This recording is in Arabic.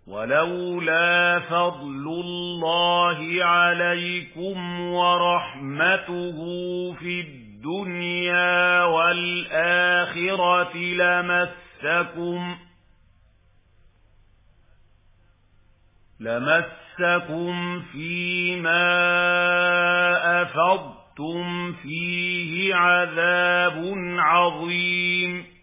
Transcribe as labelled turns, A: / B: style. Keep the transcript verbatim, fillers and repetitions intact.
A: ولولا فضل الله عليكم ورحمته في الدنيا والآخرة لمسكم لمسكم فيما أفضتم فيه عذاب عظيم.